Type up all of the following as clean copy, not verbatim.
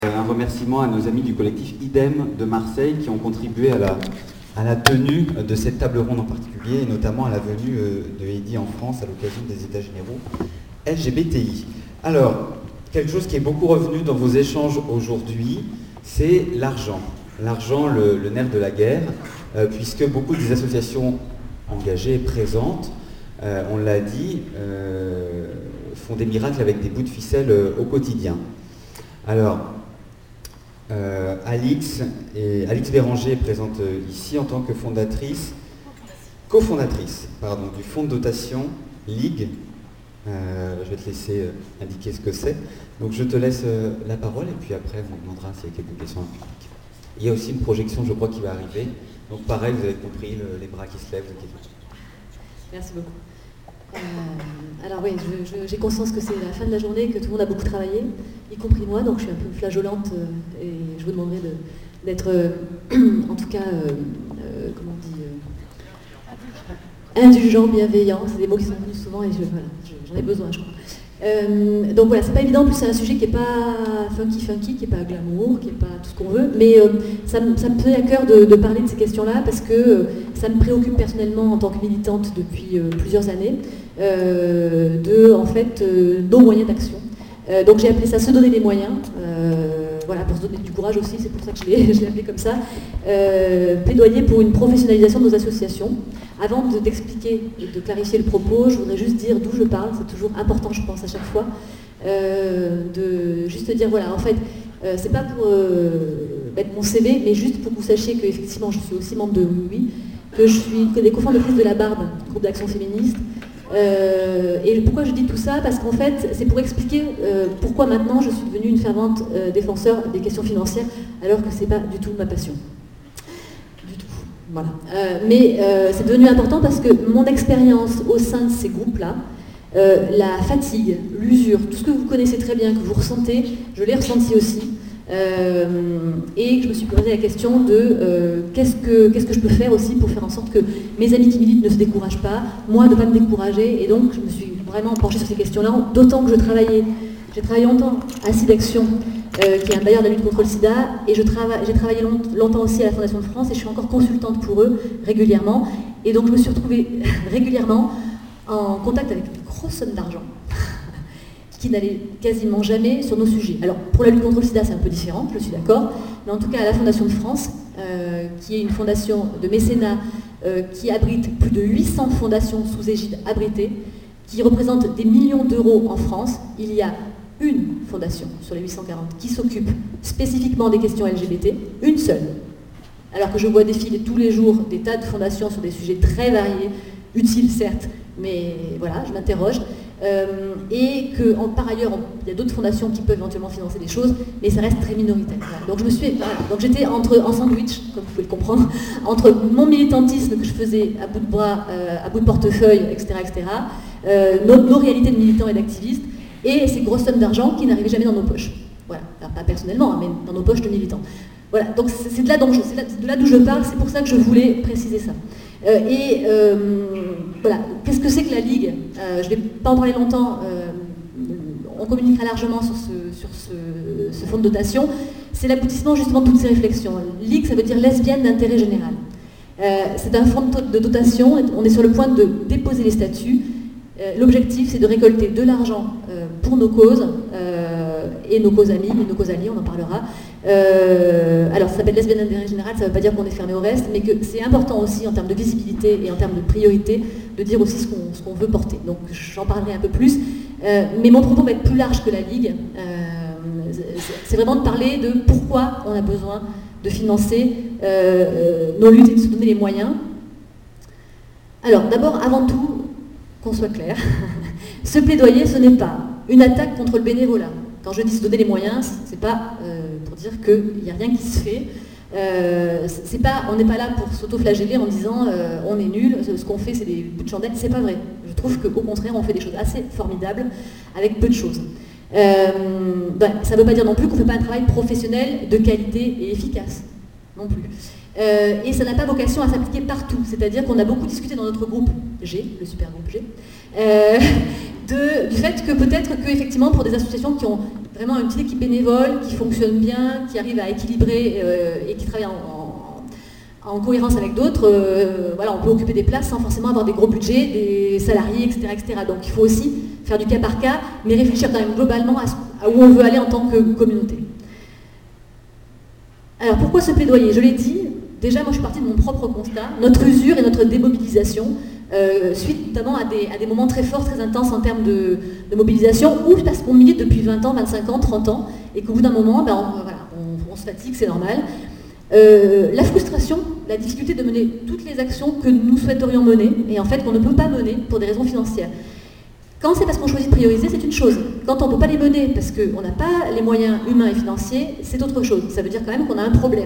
Un remerciement à nos amis du collectif IDEM de Marseille qui ont contribué à la tenue de cette table ronde en particulier, et notamment à la venue de Heidi en France à l'occasion des États généraux LGBTI. Alors, quelque chose qui est beaucoup revenu dans vos échanges aujourd'hui, c'est l'argent. L'argent, le nerf de la guerre, puisque beaucoup des associations engagées et présentes, on l'a dit, font des miracles avec des bouts de ficelle au quotidien. Alors, Alix Béranger est présente ici en tant que cofondatrice du fonds de dotation Ligue. Je vais te laisser indiquer ce que c'est. Donc je te laisse la parole et puis après on demandera s'il y a quelques questions en public. Il y a aussi une projection, je crois, qui va arriver. Donc pareil, vous avez compris, les bras qui se lèvent. Merci beaucoup. Alors oui, j'ai conscience que c'est la fin de la journée, que tout le monde a beaucoup travaillé, y compris moi, donc je suis un peu flageolante et je vous demanderai d'être, en tout cas, comment on dit, indulgent, bienveillant, c'est des mots qui sont venus souvent et j'en ai besoin, je crois. Donc voilà, c'est pas évident, en plus c'est un sujet qui n'est pas funky, qui n'est pas glamour, qui n'est pas tout ce qu'on veut, mais ça me tenait à cœur de parler de ces questions-là parce que ça me préoccupe personnellement en tant que militante depuis plusieurs années, nos moyens d'action. Donc j'ai appelé ça se donner les moyens, voilà, pour se donner du courage aussi, c'est pour ça que je l'ai appelé comme ça, plaidoyer pour une professionnalisation de nos associations. Avant d'expliquer et de clarifier le propos, je voudrais juste dire d'où je parle, c'est toujours important je pense à chaque fois, de juste dire voilà, en fait, c'est pas pour mettre mon CV, mais juste pour que vous sachiez que effectivement je suis aussi membre de Oui, que je suis des cofondatrices de la Barbe, groupe d'action féministe. Et pourquoi je dis tout ça? Parce qu'en fait, c'est pour expliquer pourquoi maintenant je suis devenue une fervente défenseur des questions financières, alors que c'est pas du tout ma passion. Du tout. Voilà. Mais c'est devenu important parce que mon expérience au sein de ces groupes-là, la fatigue, l'usure, tout ce que vous connaissez très bien, que vous ressentez, je l'ai ressenti aussi. Et je me suis posé la question de qu'est-ce que je peux faire aussi pour faire en sorte que mes amis qui militent ne se découragent pas, moi de ne pas me décourager, et donc je me suis vraiment penchée sur ces questions-là, d'autant que j'ai travaillé longtemps à SIDAction, qui est un bailleur de la lutte contre le sida, et j'ai travaillé longtemps aussi à la Fondation de France, et je suis encore consultante pour eux régulièrement, et donc je me suis retrouvée régulièrement en contact avec une grosse somme d'argent, qui n'allait quasiment jamais sur nos sujets. Alors, pour la lutte contre le sida, c'est un peu différent, je suis d'accord, mais en tout cas, à la Fondation de France, qui est une fondation de mécénat qui abrite plus de 800 fondations sous égide abritées, qui représente des millions d'euros en France, il y a une fondation sur les 840 qui s'occupe spécifiquement des questions LGBT, une seule. Alors que je vois défiler tous les jours des tas de fondations sur des sujets très variés, utiles certes, mais voilà, je m'interroge. Et que par ailleurs, il y a d'autres fondations qui peuvent éventuellement financer des choses, mais ça reste très minoritaire. Voilà. Donc j'étais en sandwich, comme vous pouvez le comprendre, entre mon militantisme que je faisais à bout de bras, à bout de portefeuille, etc., nos réalités de militants et d'activistes, et ces grosses sommes d'argent qui n'arrivaient jamais dans nos poches. Voilà, alors, pas personnellement, hein, mais dans nos poches de militants. Voilà, donc c'est de là d'où je parle, c'est pour ça que je voulais préciser ça. Voilà, qu'est-ce que c'est que la Ligue? Je ne vais pas en parler longtemps, on communiquera largement sur ce fonds de dotation. C'est l'aboutissement justement de toutes ces réflexions. Ligue, ça veut dire lesbienne d'intérêt général. C'est un fonds de dotation, on est sur le point de déposer les statuts. L'objectif, c'est de récolter de l'argent pour nos causes et nos causes amies, et nos causes alliées, on en parlera. Alors, ça s'appelle lesbienne d'intérêt général, ça ne veut pas dire qu'on est fermé au reste, mais que c'est important aussi en termes de visibilité et en termes de priorité de dire aussi ce qu'on veut porter. Donc, j'en parlerai un peu plus. Mais mon propos va être plus large que la Ligue. C'est vraiment de parler de pourquoi on a besoin de financer nos luttes et de se donner les moyens. Alors, d'abord, avant tout, qu'on soit clair, ce plaidoyer, ce n'est pas une attaque contre le bénévolat. Quand je dis se donner les moyens, c'est pas pour dire qu'il n'y a rien qui se fait. On n'est pas là pour s'auto-flageller en disant on est nul, ce qu'on fait c'est des bouts de chandelle, c'est pas vrai. Je trouve qu'au contraire on fait des choses assez formidables avec peu de choses. Ça ne veut pas dire non plus qu'on ne fait pas un travail professionnel de qualité et efficace, non plus. Et ça n'a pas vocation à s'appliquer partout, c'est-à-dire qu'on a beaucoup discuté dans notre groupe G, le super groupe G, du fait que peut-être que effectivement pour des associations qui ont vraiment une petite équipe bénévole, qui fonctionne bien, qui arrive à équilibrer et qui travaille en cohérence avec d'autres, voilà, on peut occuper des places sans forcément avoir des gros budgets, des salariés, etc., etc. Donc il faut aussi faire du cas par cas, mais réfléchir quand même globalement à où on veut aller en tant que communauté. Alors pourquoi ce plaidoyer? Je l'ai dit, déjà moi je suis partie de mon propre constat, notre usure et notre démobilisation, suite notamment à des moments très forts, très intenses en termes de mobilisation, ou parce qu'on milite depuis 20 ans, 25 ans, 30 ans, et qu'au bout d'un moment, on se fatigue, c'est normal. La frustration, la difficulté de mener toutes les actions que nous souhaiterions mener, et en fait qu'on ne peut pas mener pour des raisons financières. Quand c'est parce qu'on choisit de prioriser, c'est une chose. Quand on ne peut pas les mener parce qu'on n'a pas les moyens humains et financiers, c'est autre chose. Ça veut dire quand même qu'on a un problème.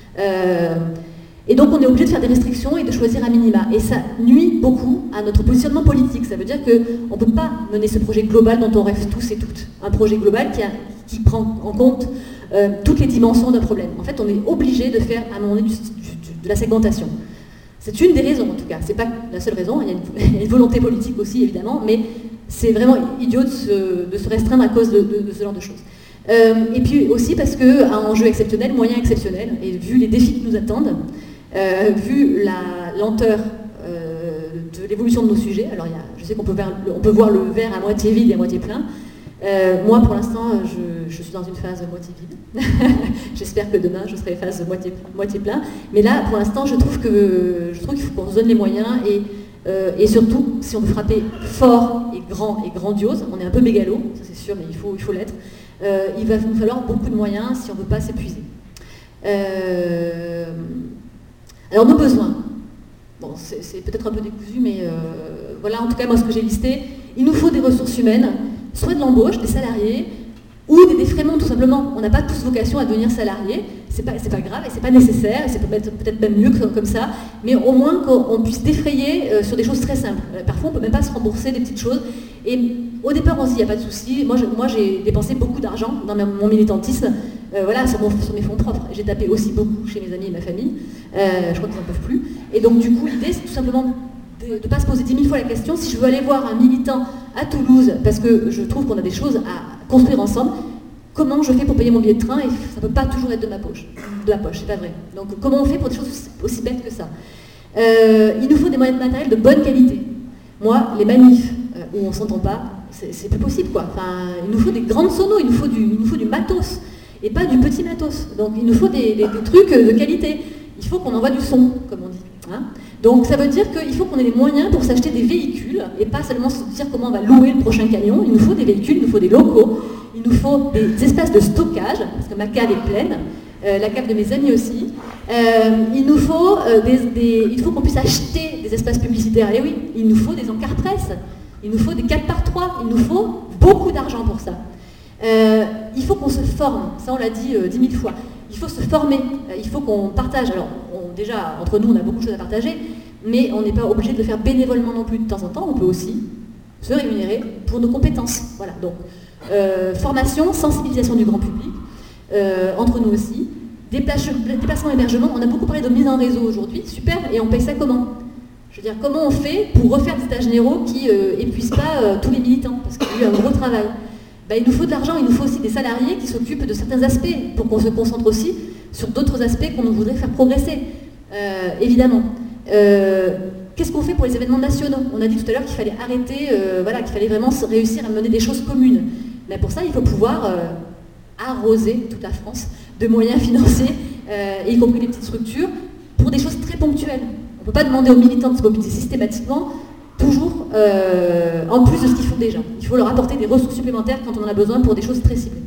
Et donc on est obligé de faire des restrictions et de choisir à minima. Et ça nuit beaucoup à notre positionnement politique. Ça veut dire qu'on ne peut pas mener ce projet global dont on rêve tous et toutes. Un projet global qui prend en compte toutes les dimensions d'un problème. En fait, on est obligé de faire à un moment donné de la segmentation. C'est une des raisons en tout cas. C'est pas la seule raison. Il y a une volonté politique aussi évidemment, mais c'est vraiment idiot de se restreindre à cause de ce genre de choses. Et puis aussi parce qu'un enjeu exceptionnel, moyen exceptionnel, et vu les défis qui nous attendent, vu la lenteur de l'évolution de nos sujets, alors je sais qu'on peut voir le verre à moitié vide et à moitié plein. Moi pour l'instant je suis dans une phase moitié vide. J'espère que demain je serai phase moitié plein. Mais là pour l'instant je trouve qu'il faut qu'on se donne les moyens et surtout, si on veut frapper fort et grand et grandiose, on est un peu mégalo, ça c'est sûr, mais il faut l'être, il va nous falloir beaucoup de moyens si on ne veut pas s'épuiser. Alors nos besoins, bon c'est peut-être un peu décousu, mais voilà en tout cas moi ce que j'ai listé, il nous faut des ressources humaines, soit de l'embauche, des salariés, ou des défraiements tout simplement. On n'a pas tous vocation à devenir salarié, c'est pas grave et c'est pas nécessaire, et c'est peut-être même mieux comme ça, mais au moins qu'on puisse défrayer sur des choses très simples. Parfois on peut même pas se rembourser des petites choses, et au départ on se dit il n'y a pas de souci. Moi j'ai dépensé beaucoup d'argent dans mon militantisme, voilà, sur mes fonds propres. J'ai tapé aussi beaucoup chez mes amis et ma famille, je crois qu'ils n'en peuvent plus, et donc du coup l'idée c'est tout simplement de ne pas se poser 10 000 fois la question, si je veux aller voir un militant à Toulouse, parce que je trouve qu'on a des choses à construire ensemble, comment je fais pour payer mon billet de train? Et ça ne peut pas toujours être de ma poche, c'est pas vrai. Donc comment on fait pour des choses aussi bêtes que ça? Il nous faut des moyens de matériel de bonne qualité. Moi, les manifs où on ne s'entend pas, c'est plus possible quoi. Enfin, il nous faut des grandes sonos, il nous faut du matos, et pas du petit matos. Donc il nous faut des trucs de qualité. Il faut qu'on envoie du son, comme on dit. Hein. Donc ça veut dire qu'il faut qu'on ait les moyens pour s'acheter des véhicules et pas seulement se dire comment on va louer le prochain camion. Il nous faut des véhicules, il nous faut des locaux, il nous faut des espaces de stockage, parce que ma cave est pleine, la cave de mes amis aussi. Il nous faut il faut qu'on puisse acheter des espaces publicitaires. Et oui, il nous faut des encarts presse, il nous faut des 4x3, il nous faut beaucoup d'argent pour ça. Il faut qu'on se forme, ça on l'a dit 10 000 fois. Il faut se former, il faut qu'on partage. Alors, déjà, entre nous, on a beaucoup de choses à partager, mais on n'est pas obligé de le faire bénévolement non plus. De temps en temps, on peut aussi se rémunérer pour nos compétences. Voilà, donc, formation, sensibilisation du grand public, entre nous aussi. Déplacement, hébergement, on a beaucoup parlé de mise en réseau aujourd'hui, super, et on paye ça comment? Je veux dire, comment on fait pour refaire des états généraux qui épuisent pas tous les militants? Parce qu'il y a eu un gros travail. Il nous faut de l'argent, il nous faut aussi des salariés qui s'occupent de certains aspects pour qu'on se concentre aussi sur d'autres aspects qu'on voudrait faire progresser, évidemment. Qu'est-ce qu'on fait pour les événements nationaux? On a dit tout à l'heure qu'il fallait arrêter, qu'il fallait vraiment réussir à mener des choses communes. Mais pour ça, il faut pouvoir arroser toute la France de moyens financiers, y compris les petites structures, pour des choses très ponctuelles. On ne peut pas demander aux militants de se mobiliser systématiquement, toujours en plus de ce qu'ils font déjà. Il faut leur apporter des ressources supplémentaires quand on en a besoin pour des choses très ciblées.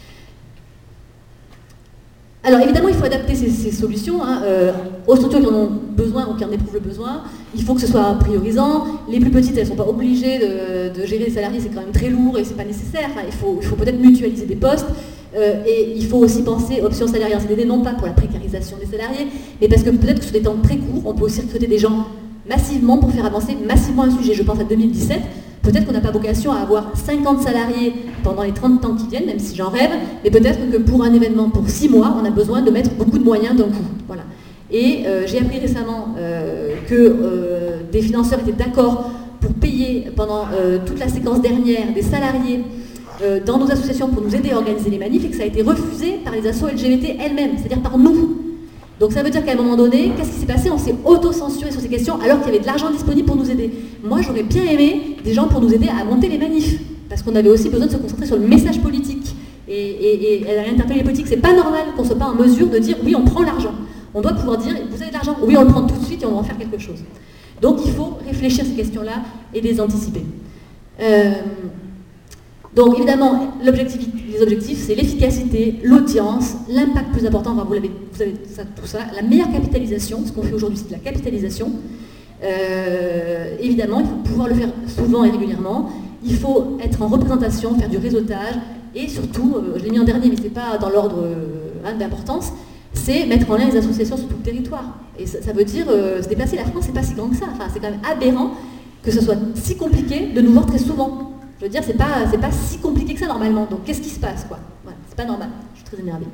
Alors évidemment, il faut adapter ces solutions aux structures qui en ont besoin ou qui en éprouvent le besoin. Il faut que ce soit priorisant. Les plus petites, elles ne sont pas obligées de gérer les salariés, c'est quand même très lourd et c'est pas nécessaire. Enfin, il faut peut-être mutualiser des postes. Et il faut aussi penser options salariales CDD, non pas pour la précarisation des salariés, mais parce que peut-être que sur des temps très courts, on peut aussi recruter des gens massivement pour faire avancer massivement un sujet. Je pense à 2017, peut-être qu'on n'a pas vocation à avoir 50 salariés pendant les 30 ans qui viennent, même si j'en rêve, mais peut-être que pour un événement, pour 6 mois, on a besoin de mettre beaucoup de moyens d'un coup. Voilà. Et j'ai appris récemment que des financeurs étaient d'accord pour payé pendant toute la séquence dernière des salariés dans nos associations pour nous aider à organiser les manifs et que ça a été refusé par les assos LGBT elles-mêmes, c'est-à-dire par nous. Donc ça veut dire qu'à un moment donné, qu'est-ce qui s'est passé? On s'est auto-censuré sur ces questions alors qu'il y avait de l'argent disponible pour nous aider. Moi, j'aurais bien aimé des gens pour nous aider à monter les manifs, parce qu'on avait aussi besoin de se concentrer sur le message politique. Et interpeller les politiques, c'est pas normal qu'on ne soit pas en mesure de dire oui, on prend l'argent. On doit pouvoir dire vous avez de l'argent, oui, on le prend tout de suite et on va en faire quelque chose. Donc il faut réfléchir à ces questions-là et les anticiper. Donc évidemment, les objectifs, c'est l'efficacité, l'audience, l'impact plus important, enfin, vous avez ça, tout ça, la meilleure capitalisation, ce qu'on fait aujourd'hui c'est de la capitalisation. Évidemment, il faut pouvoir le faire souvent et régulièrement, il faut être en représentation, faire du réseautage, et surtout, je l'ai mis en dernier mais ce n'est pas dans l'ordre d'importance, c'est mettre en lien les associations sur tout le territoire. Et ça veut dire se déplacer, la France c'est pas si grand que ça, enfin, c'est quand même aberrant que ce soit si compliqué de nous voir très souvent. Je veux dire, c'est pas si compliqué que ça normalement. Donc qu'est-ce qui se passe, quoi? Voilà, c'est pas normal. Je suis très énervée.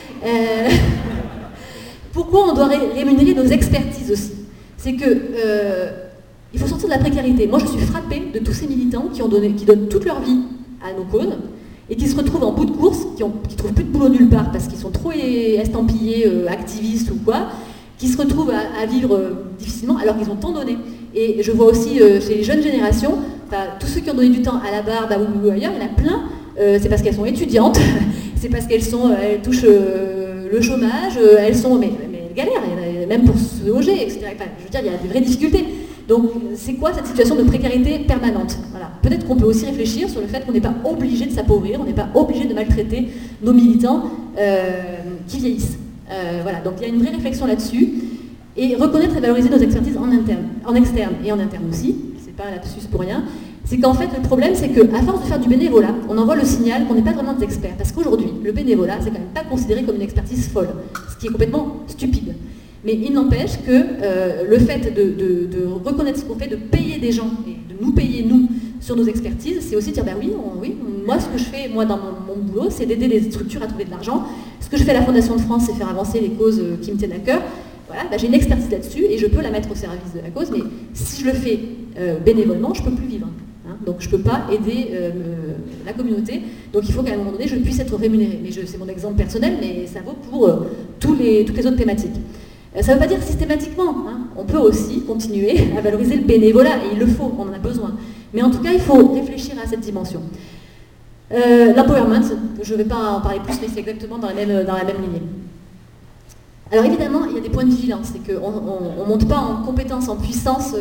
Pourquoi on doit rémunérer nos expertises aussi? C'est que il faut sortir de la précarité. Moi, je suis frappée de tous ces militants qui donnent toute leur vie à nos causes et qui se retrouvent en bout de course, qui trouvent plus de boulot nulle part parce qu'ils sont trop estampillés activistes ou quoi, qui se retrouvent à vivre difficilement alors qu'ils ont tant donné. Et je vois aussi chez les jeunes générations, tous ceux qui ont donné du temps à la Barbe ou ailleurs, il y en a plein, c'est parce qu'elles sont étudiantes, c'est parce qu'elles touchent le chômage, elles sont, mais elles galèrent, même pour se loger, etc. Enfin, je veux dire, il y a des vraies difficultés. Donc c'est quoi cette situation de précarité permanente? Voilà. Peut-être qu'on peut aussi réfléchir sur le fait qu'on n'est pas obligé de s'appauvrir, on n'est pas obligé de maltraiter nos militants qui vieillissent. Voilà. Donc il y a une vraie réflexion là-dessus. Et reconnaître et valoriser nos expertises en externe et en interne aussi, c'est pas un lapsus pour rien, c'est qu'en fait le problème c'est qu'à force de faire du bénévolat, on envoie le signal qu'on n'est pas vraiment des experts. Parce qu'aujourd'hui, le bénévolat, c'est quand même pas considéré comme une expertise folle, ce qui est complètement stupide. Mais il n'empêche que le fait de reconnaître ce qu'on fait, de payer des gens et de nous payer nous sur nos expertises, c'est aussi dire, ben oui, moi ce que je fais moi dans mon boulot, c'est d'aider les structures à trouver de l'argent. Ce que je fais à la Fondation de France, c'est faire avancer les causes qui me tiennent à cœur. Voilà, j'ai une expertise là-dessus et je peux la mettre au service de la cause, mais si je le fais bénévolement, je ne peux plus vivre. Hein, donc je ne peux pas aider la communauté. Donc il faut qu'à un moment donné, je puisse être rémunérée. Mais c'est mon exemple personnel, mais ça vaut pour toutes les autres thématiques. Ça ne veut pas dire systématiquement. Hein. On peut aussi continuer à valoriser le bénévolat, et il le faut, on en a besoin. Mais en tout cas, il faut réfléchir à cette dimension. L'empowerment, je ne vais pas en parler plus, mais c'est exactement dans la même lignée. Alors évidemment, il y a des points de vigilance, c'est qu'on ne monte pas en compétence, en puissance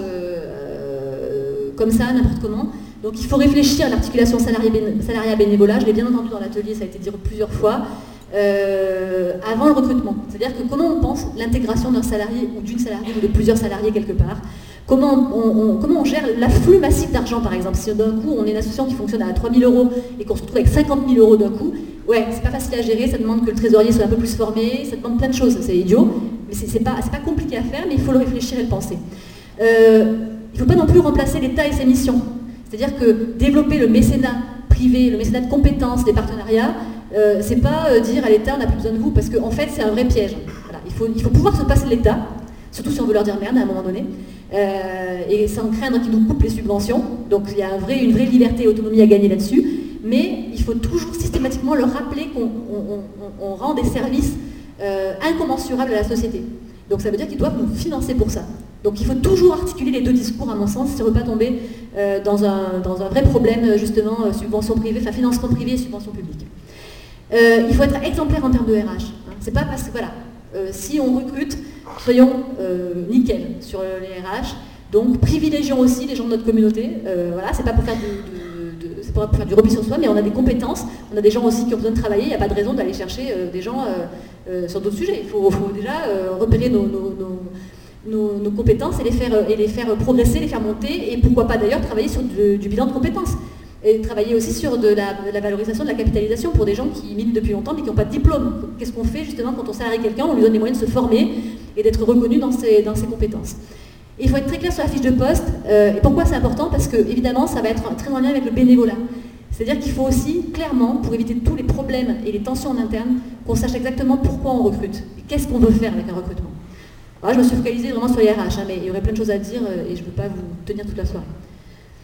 comme ça, n'importe comment. Donc il faut réfléchir à l'articulation salariat-bénévolat, je l'ai bien entendu dans l'atelier, ça a été dit plusieurs fois, avant le recrutement. C'est-à-dire que comment on pense l'intégration d'un salarié ou d'une salariée ou de plusieurs salariés quelque part, comment on gère l'afflux massif d'argent par exemple. Si d'un coup on est une association qui fonctionne à 3 000 € et qu'on se retrouve avec 50 000 € d'un coup, ouais, c'est pas facile à gérer, ça demande que le trésorier soit un peu plus formé, ça demande plein de choses, c'est idiot, mais c'est pas compliqué à faire, mais il faut le réfléchir et le penser. Il ne faut pas non plus remplacer l'État et ses missions. C'est-à-dire que développer le mécénat privé, le mécénat de compétences, les partenariats, c'est pas dire à l'État on n'a plus besoin de vous, parce qu'en fait c'est un vrai piège. Voilà. Il faut pouvoir se passer de l'État, surtout si on veut leur dire merde à un moment donné, et sans craindre qu'ils nous coupent les subventions. Donc il y a une vraie liberté et autonomie à gagner là-dessus, mais il faut toujours systématiquement leur rappeler qu'on rend des services incommensurables à la société. Donc ça veut dire qu'ils doivent nous financer pour ça. Donc il faut toujours articuler les deux discours à mon sens, si on ne veut pas tomber dans un vrai problème justement subvention privée, enfin financement privé et subvention publique. Il faut être exemplaire en termes de RH. Hein. C'est pas parce que voilà, si on recrute, soyons nickel sur les RH. Donc privilégions aussi les gens de notre communauté. Voilà, c'est pas pour faire c'est pas pour faire du repli sur soi, mais on a des compétences, on a des gens aussi qui ont besoin de travailler. Il n'y a pas de raison d'aller chercher des gens sur d'autres sujets. Il faut déjà repérer nos compétences et les faire progresser, les faire monter, et pourquoi pas d'ailleurs travailler sur du bilan de compétences. Et travailler aussi sur de la valorisation de la capitalisation pour des gens qui militent depuis longtemps mais qui n'ont pas de diplôme. Qu'est-ce qu'on fait justement quand on salarie quelqu'un? On lui donne les moyens de se former et d'être reconnu dans ses compétences. Et il faut être très clair sur la fiche de poste. Et pourquoi c'est important? Parce que évidemment ça va être très en lien avec le bénévolat. C'est-à-dire qu'il faut aussi clairement, pour éviter tous les problèmes et les tensions en interne, qu'on sache exactement pourquoi on recrute et qu'est-ce qu'on veut faire avec un recrutement. Alors, je me suis focalisée vraiment sur les RH, hein, mais il y aurait plein de choses à dire et je ne veux pas vous tenir toute la soirée.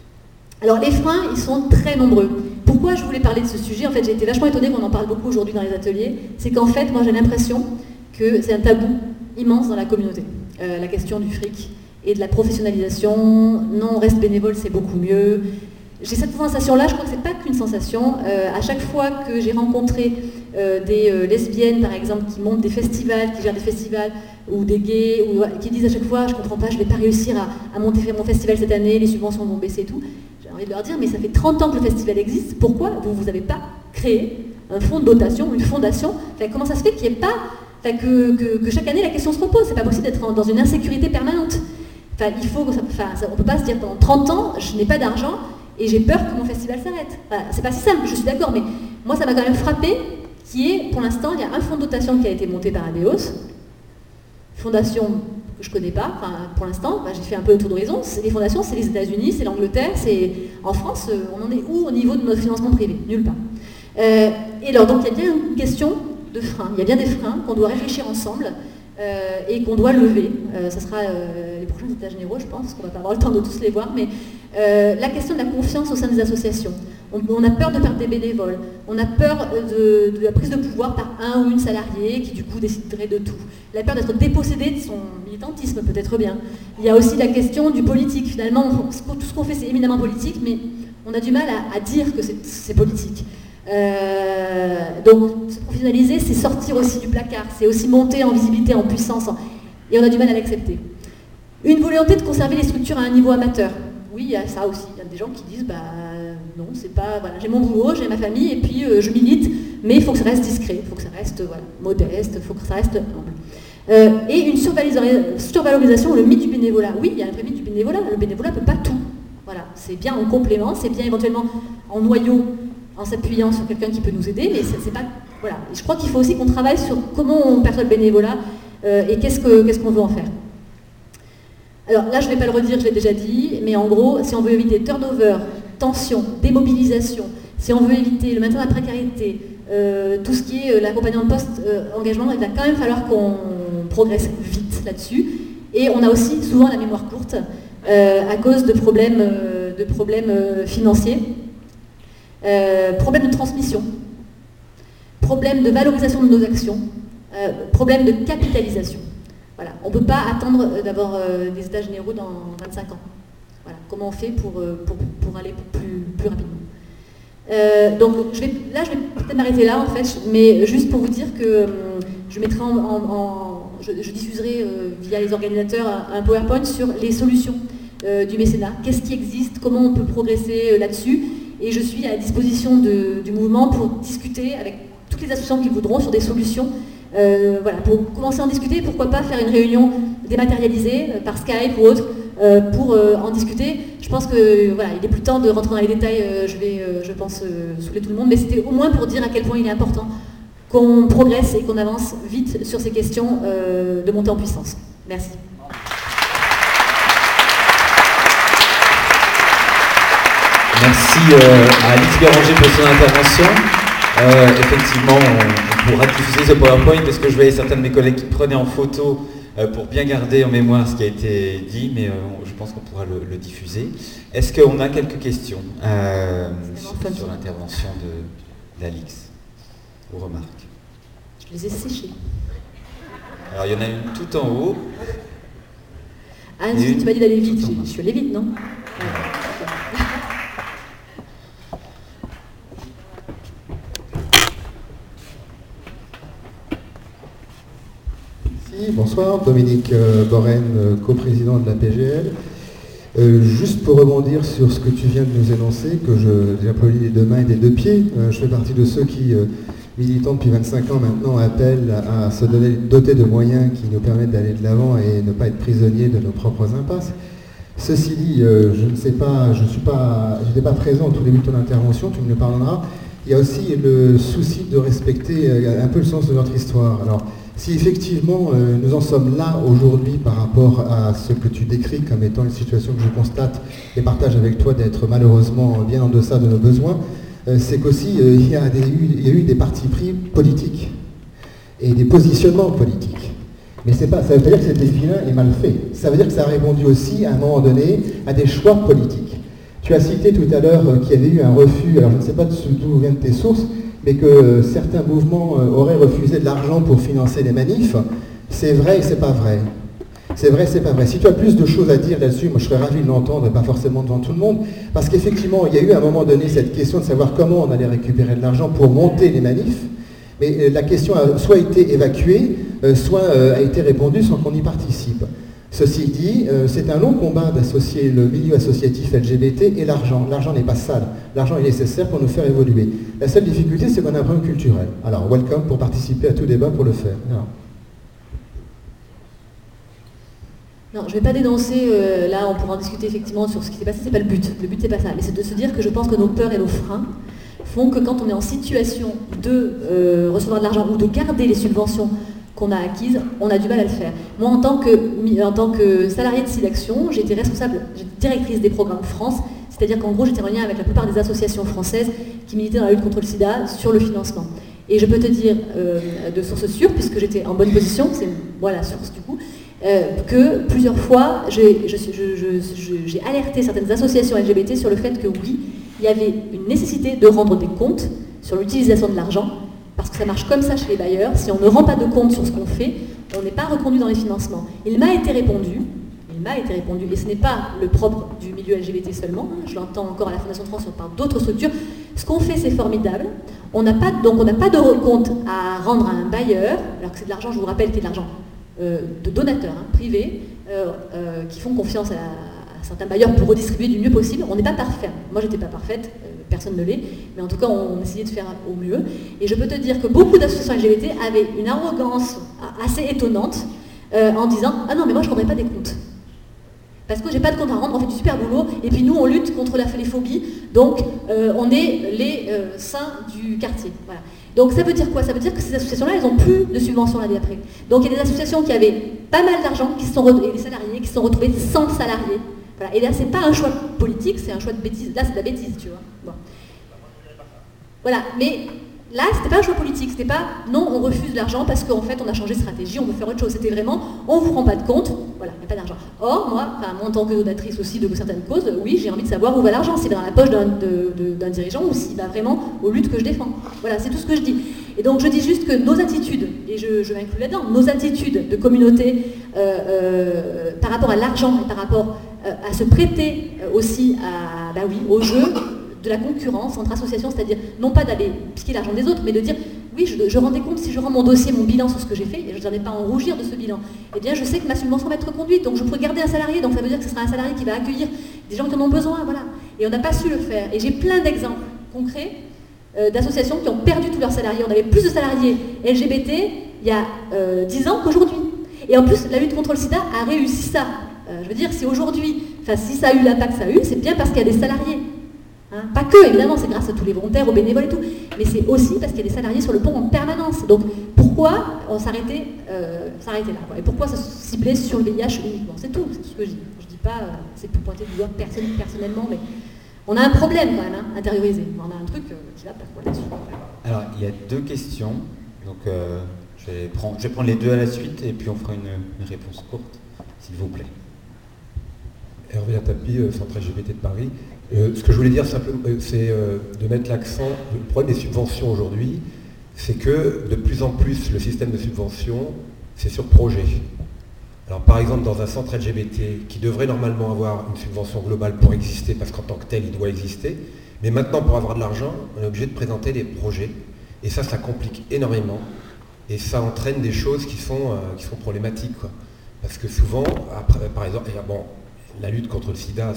Alors les freins, ils sont très nombreux. Pourquoi je voulais parler de ce sujet? En fait, j'ai été vachement étonnée qu'on en parle beaucoup aujourd'hui dans les ateliers. C'est qu'en fait, moi j'ai l'impression que c'est un tabou immense dans la communauté. La question du fric et de la professionnalisation. Non, on reste bénévole, c'est beaucoup mieux. J'ai cette sensation-là, je crois que c'est pas qu'une sensation. À chaque fois que j'ai rencontré des lesbiennes, par exemple, qui montent des festivals, qui gèrent des festivals, ou des gays, ou qui disent à chaque fois, je comprends pas, je vais pas réussir à monter mon festival cette année, les subventions vont baisser et tout. J'ai envie de leur dire, mais ça fait 30 ans que le festival existe, pourquoi vous n'avez pas créé un fonds de dotation, une fondation? Enfin, comment ça se fait qu'il n'y ait pas, enfin, que chaque année la question se repose? C'est pas possible d'être dans une insécurité permanente. Enfin, il faut, on ne peut pas se dire pendant 30 ans, je n'ai pas d'argent et j'ai peur que mon festival s'arrête. Enfin, c'est pas si simple, je suis d'accord, mais moi ça m'a quand même frappé qui est, pour l'instant, il y a un fonds de dotation qui a été monté par Abeos, fondation que je ne connais pas, enfin, pour l'instant, j'ai fait un peu le tour d'horizon. Les fondations, c'est les États-Unis, c'est l'Angleterre, c'est en France, on en est où au niveau de notre financement privé? Nulle part. Et alors, donc, il y a bien une question de frein. Il y a bien des freins qu'on doit réfléchir ensemble et qu'on doit lever. Ça sera les prochains états généraux, je pense, parce qu'on ne va pas avoir le temps de tous les voir, mais la question de la confiance au sein des associations. On a peur de perdre des bénévoles, on a peur de la prise de pouvoir par un ou une salariée qui du coup déciderait de tout. La peur d'être dépossédé de son militantisme, peut-être bien. Il y a aussi la question du politique. Finalement, tout ce qu'on fait c'est éminemment politique, mais on a du mal à dire que c'est politique. Donc se professionnaliser, c'est sortir aussi du placard, c'est aussi monter en visibilité, en puissance, et on a du mal à l'accepter. Une volonté de conserver les structures à un niveau amateur. Oui, il y a ça aussi. Il y a des gens qui disent, non, c'est pas, voilà, j'ai mon boulot, j'ai ma famille, et puis je milite, mais il faut que ça reste discret, il faut que ça reste modeste, il faut que ça reste humble. Et une survalorisation, le mythe du bénévolat. Oui, il y a un vrai mythe du bénévolat, le bénévolat ne peut pas tout. Voilà, c'est bien en complément, c'est bien éventuellement en noyau, en s'appuyant sur quelqu'un qui peut nous aider, mais c'est pas, voilà. Et je crois qu'il faut aussi qu'on travaille sur comment on perçoit le bénévolat et qu'est-ce qu'on veut en faire. Alors là, je ne vais pas le redire, je l'ai déjà dit, mais en gros, si on veut éviter turnover, tension, démobilisation, si on veut éviter le maintien de la précarité, tout ce qui est l'accompagnement de post-engagement, il va quand même falloir qu'on progresse vite là-dessus. Et on a aussi souvent la mémoire courte à cause de problèmes financiers, problèmes de transmission, problèmes de valorisation de nos actions, problèmes de capitalisation. Voilà. On ne peut pas attendre d'avoir des états généraux dans 25 ans. Voilà. Comment on fait pour aller plus rapidement. Donc je vais peut-être m'arrêter là en fait, mais juste pour vous dire que je mettrai je diffuserai via les organisateurs un PowerPoint sur les solutions du mécénat. Qu'est-ce qui existe, comment on peut progresser là-dessus, et je suis à la disposition du mouvement pour discuter avec toutes les associations qui voudront sur des solutions. Voilà, pour commencer à en discuter, pourquoi pas faire une réunion dématérialisée par Skype ou autre pour en discuter. Je pense que voilà, il est plus temps de rentrer dans les détails, je pense, saouler tout le monde, mais c'était au moins pour dire à quel point il est important qu'on progresse et qu'on avance vite sur ces questions de montée en puissance. Merci. Merci à Alix Béranger pour son intervention. Effectivement, on pourra diffuser ce PowerPoint parce que je voyais certains de mes collègues qui prenaient en photo pour bien garder en mémoire ce qui a été dit, mais je pense qu'on pourra le diffuser. Est-ce qu'on a quelques questions sur l'intervention d'Alix ou remarques? Je les ai séchées. Alors il y en a une tout en haut. Ah, tu m'as dit d'aller vite. Je suis allée vite, non? Bonsoir, Dominique Borène, coprésident de la PGL. Juste pour rebondir sur ce que tu viens de nous énoncer, que j'applaudis des deux mains et des deux pieds, je fais partie de ceux qui, militants depuis 25 ans maintenant, appellent à se doter de moyens qui nous permettent d'aller de l'avant et ne pas être prisonniers de nos propres impasses. Ceci dit, je ne sais pas, je n'étais pas présent au tout début de ton intervention, tu me le pardonneras. Il y a aussi le souci de respecter un peu le sens de notre histoire. Alors, si effectivement nous en sommes là aujourd'hui par rapport à ce que tu décris comme étant une situation que je constate et partage avec toi d'être malheureusement bien en deçà de nos besoins, c'est qu'aussi il y a eu des partis pris politiques et des positionnements politiques. Mais ça ne veut pas dire que c'était vilain et mal fait. Ça veut dire que ça a répondu aussi à un moment donné à des choix politiques. Tu as cité tout à l'heure qu'il y avait eu un refus, alors je ne sais pas d'où viennent tes sources, mais que certains mouvements auraient refusé de l'argent pour financer les manifs. C'est vrai et c'est pas vrai. C'est vrai, c'est pas vrai. Si tu as plus de choses à dire là-dessus, moi je serais ravi de l'entendre, pas forcément devant tout le monde, parce qu'effectivement, il y a eu à un moment donné cette question de savoir comment on allait récupérer de l'argent pour monter les manifs, mais la question a soit été évacuée, soit a été répondue sans qu'on y participe. Ceci dit, c'est un long combat d'associer le milieu associatif LGBT et l'argent. L'argent n'est pas sale, l'argent est nécessaire pour nous faire évoluer. La seule difficulté, c'est qu'on a un problème culturel. Alors, welcome pour participer à tout débat pour le faire. Alors. Non, je ne vais pas dénoncer, là on pourra en discuter effectivement sur ce qui s'est passé, c'est pas le but c'est pas ça, mais c'est de se dire que je pense que nos peurs et nos freins font que quand on est en situation de recevoir de l'argent ou de garder les subventions qu'on a acquises, on a du mal à le faire. Moi en tant que salariée de SIDAction, j'ai été directrice des programmes France, c'est-à-dire qu'en gros j'étais en lien avec la plupart des associations françaises qui militaient dans la lutte contre le sida sur le financement. Et je peux te dire de source sûre, puisque j'étais en bonne position, c'est moi la source du coup, que plusieurs fois, j'ai alerté certaines associations LGBT sur le fait que oui, il y avait une nécessité de rendre des comptes sur l'utilisation de l'argent, parce que ça marche comme ça chez les bailleurs. Si on ne rend pas de compte sur ce qu'on fait, on n'est pas reconduit dans les financements. Il m'a été répondu, et ce n'est pas le propre du milieu LGBT seulement, hein, je l'entends encore à la Fondation de France, on parle d'autres structures. Ce qu'on fait, c'est formidable. On n'a pas de recompte à rendre à un bailleur, alors que c'est de l'argent, je vous rappelle, qui est de l'argent de donateurs privés qui font confiance à certains bailleurs pour redistribuer du mieux possible. On n'est pas parfait. Moi, j'étais pas parfaite, personne ne l'est, mais en tout cas, on essayait de faire au mieux. Et je peux te dire que beaucoup d'associations LGBT avaient une arrogance assez étonnante en disant « Ah non, mais moi, je ne rendrai pas des comptes. Parce que j'ai pas de compte à rendre, on fait du super boulot, et puis nous, on lutte contre les phobies, donc on est les saints du quartier. » Voilà. Donc ça veut dire quoi? Ça veut dire que ces associations-là, elles n'ont plus de subventions l'année après. Donc il y a des associations qui avaient pas mal d'argent, et des salariés qui se sont retrouvés sans salariés. Voilà. Et là, c'est pas un choix politique, c'est un choix de bêtise. Là, c'est de la bêtise, tu vois. Bon. Voilà, mais là, c'était pas un choix politique, c'était pas non, on refuse l'argent parce qu'en fait, on a changé de stratégie, on veut faire autre chose. C'était vraiment, on vous rend pas de compte, voilà, il n'y a pas d'argent. Or, moi, en tant que donatrice aussi de certaines causes, oui, j'ai envie de savoir où va l'argent, s'il va dans la poche d'un dirigeant ou s'il va vraiment aux luttes que je défends. Voilà, c'est tout ce que je dis. Et donc, je dis juste que nos attitudes, et je m'inclus là-dedans, nos attitudes de communauté par rapport à l'argent et par rapport à se prêter aussi au jeu de la concurrence entre associations, c'est-à-dire non pas d'aller piquer l'argent des autres, mais de dire oui, je rends des comptes, si je rends mon dossier, mon bilan sur ce que j'ai fait, et je n'en ai pas à en rougir de ce bilan, eh bien je sais que ma subvention va être reconduite, donc je pourrais garder un salarié, donc ça veut dire que ce sera un salarié qui va accueillir des gens qui en ont besoin, voilà. Et on n'a pas su le faire. Et j'ai plein d'exemples concrets d'associations qui ont perdu tous leurs salariés. On avait plus de salariés LGBT il y a 10 ans qu'aujourd'hui. Et en plus, la lutte contre le sida a réussi ça. Je veux dire, si aujourd'hui, si ça a eu l'impact que ça a eu, c'est bien parce qu'il y a des salariés. Hein, pas que, évidemment, c'est grâce à tous les volontaires, aux bénévoles et tout, mais c'est aussi parce qu'il y a des salariés sur le pont en permanence. Donc pourquoi on s'arrêtait là, quoi. Et pourquoi ça se ciblait sur le VIH uniquement? C'est tout, c'est tout ce que je dis. Je dis pas, c'est pour pointer du doigt personnellement, mais on a un problème quand même, intériorisé. On a un truc qui va pas là-dessus. Alors, il y a deux questions, donc je vais prendre les deux à la suite et puis on fera une réponse courte, s'il vous plaît. Hervé Latapi, Centre LGBT de Paris. Ce que je voulais dire simplement, c'est de mettre l'accent. Le problème des subventions aujourd'hui, c'est que de plus en plus le système de subvention, c'est sur projet. Alors par exemple dans un centre LGBT qui devrait normalement avoir une subvention globale pour exister, parce qu'en tant que tel il doit exister, mais maintenant pour avoir de l'argent, on est obligé de présenter des projets. Et ça complique énormément. Et ça entraîne des choses qui sont problématiques, quoi. Parce que souvent, après, par exemple, la lutte contre le sida,